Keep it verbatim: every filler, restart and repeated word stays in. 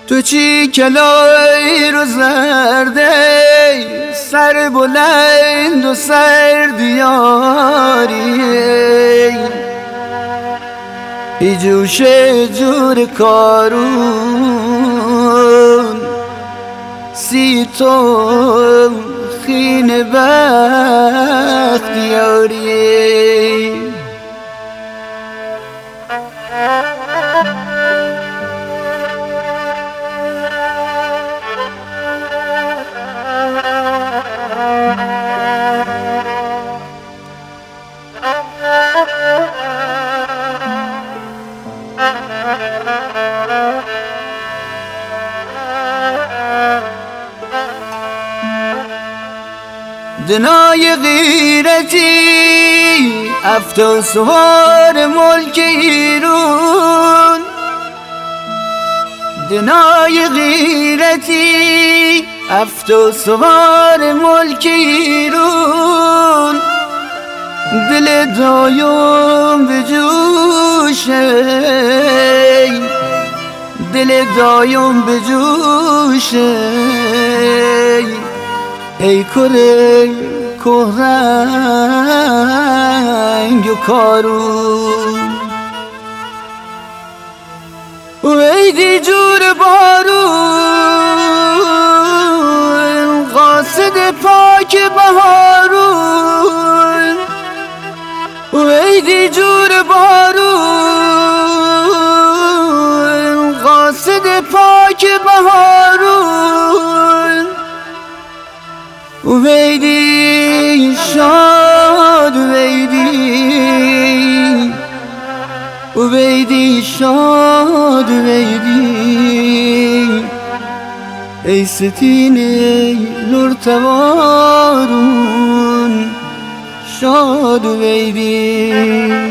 تو چی کلای رو زرده سر بلند و سر دیاری ای جوش جور کارون سی تو خین بختیاری دنای غیرتی افت سوار ملک ایرون دنای غیرتی افت سوار ملک ایرون دل دایم به جوشه دل دایم به جوشه ای کره کهرنگ و کارون ویدی جور بارون قاصد پاک بهارون ویدی جور بارون قاصد پاک بهارون ویدی شاد ویدی ویدی شاد ویدی ای ستینه نورتوارون شاد ویدی